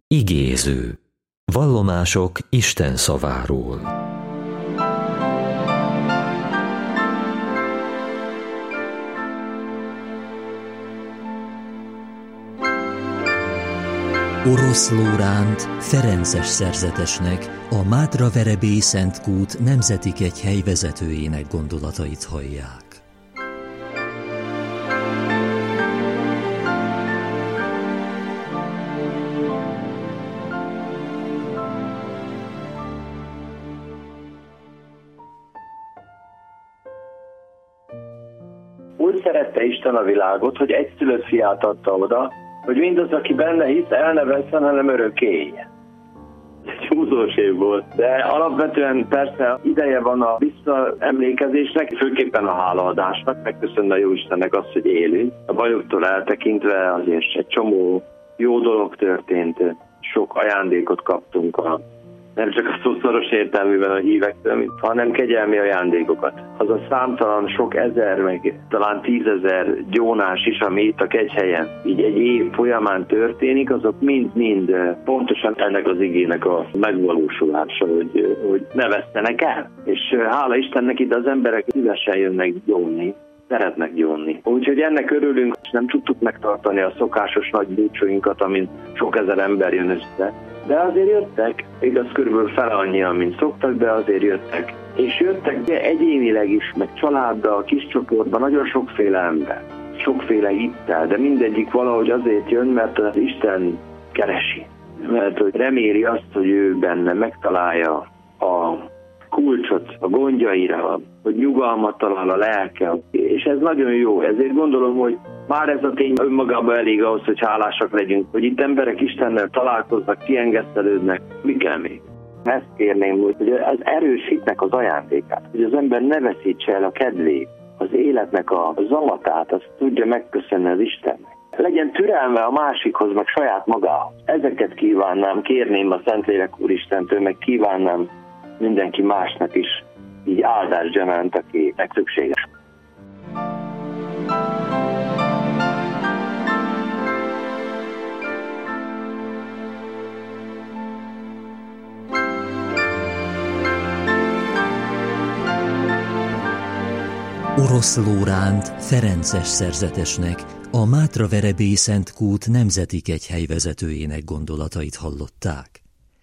Igéző. Vallomások Isten szaváról. Orosz Lóránt ferences szerzetesnek, a Mátraverebély Szent Kút Nemzeti Kegyhely vezetőjének gondolatait hallják. Úgy szerette Isten a világot, hogy egyszülött fiát adta oda, hogy mindaz, aki benne hisz, el ne vesszen, hanem örökké éljen. Egy húzós év volt, de alapvetően persze ideje van a visszaemlékezésnek, főképpen a hálaadásnak, megköszönni a Jóistennek azt, hogy élünk. A bajoktól eltekintve azért egy csomó jó dolog történt, sok ajándékot kaptunk nem csak a szószoros értelműben a hívektől, hanem kegyelmi ajándékokat. Az a számtalan sok ezer, meg talán 10 000 gyónás is, ami itt a Kegyhelyen így egy év folyamán történik, azok mind-mind pontosan ennek az igének a megvalósulása, hogy ne vesztenek el. És hála Istennek itt az emberek szívesen jönnek gyónni. Szeretnek gyónni. Úgyhogy ennek örülünk, és nem tudtuk megtartani a szokásos nagy búcsúinkat, amint sok ezer ember jön össze. De azért jöttek, igaz, körülbelül fele annyian, mint szoktak, de azért jöttek. És jöttek egyénileg is, meg családdal, kis csoportban, nagyon sokféle ember. Sokféle hittel, de mindegyik valahogy azért jön, mert az Isten keresi. Mert hogy reméli azt, hogy ő benne megtalálja a kulcsot a gondjaira, hogy nyugalmat talál a lelke, és ez nagyon jó. Ezért gondolom, hogy már ez a tény önmagában elég ahhoz, hogy hálásak legyünk, hogy itt emberek Istennel találkoznak, kiengesztelődnek. Mi kell még? Ezt kérném, hogy az erős hitnek az ajándékát, hogy az ember ne veszítse el a kedvét, az életnek a zamatát, azt tudja megköszönni az Istennek. Legyen türelme a másikhoz, meg saját magához. Ezeket kívánnám, kérném a Szentlélek Úristentől, meg kívánnám mindenki másnak is, így áldás gyanánt, akinek szükséges. Orosz Lóránt ferences szerzetesnek, a Mátraverebély Szent Kút Nemzeti Kegyhely vezetőjének gondolatait hallották.